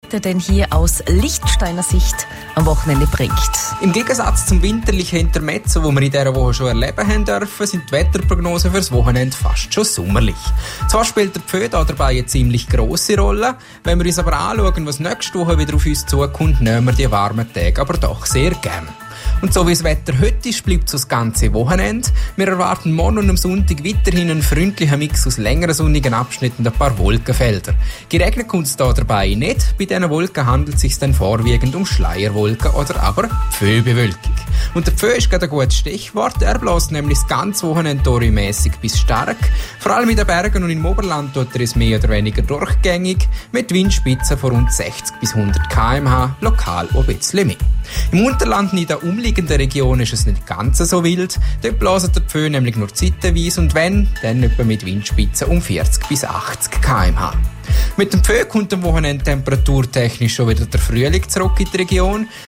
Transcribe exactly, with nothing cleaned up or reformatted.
Wetter denn hier aus Liechtensteiner Sicht am Wochenende bringt. Im Gegensatz zum winterlichen Intermezzo, das wir in dieser Woche schon erleben haben dürfen, sind die Wetterprognosen fürs Wochenende fast schon sommerlich. Zwar spielt der Pfö dabei eine ziemlich grosse Rolle, wenn wir uns aber anschauen, was nächste Woche wieder auf uns zukommt, nehmen wir die warmen Tage aber doch sehr gern. Und so wie das Wetter heute ist, bleibt es das ganze Wochenende. Wir erwarten morgen und am Sonntag weiterhin einen freundlichen Mix aus längeren sonnigen Abschnitten und ein paar Wolkenfelder. Geregnet kommt es da dabei nicht. Bei diesen Wolken handelt es sich dann vorwiegend um Schleierwolken oder aber Pföbewölkung. Und der Pfö ist gerade ein gutes Stichwort. Er bläst nämlich das ganze Wochenende mäßig bis stark. Vor allem in den Bergen und im Oberland tut er es mehr oder weniger durchgängig, mit Windspitzen von rund sechzig bis hundert Kilometer pro Stunde, lokal auch ein bisschen mehr. Im Unterland und in der umliegenden Region ist es nicht ganz so wild. Dort bläst der Pfö nämlich nur zeitweise und wenn, dann etwa mit Windspitzen um vierzig bis achtzig Kilometer pro Stunde. Mit dem Pfö kommt am Wochenende temperaturtechnisch schon wieder der Frühling zurück in die Region.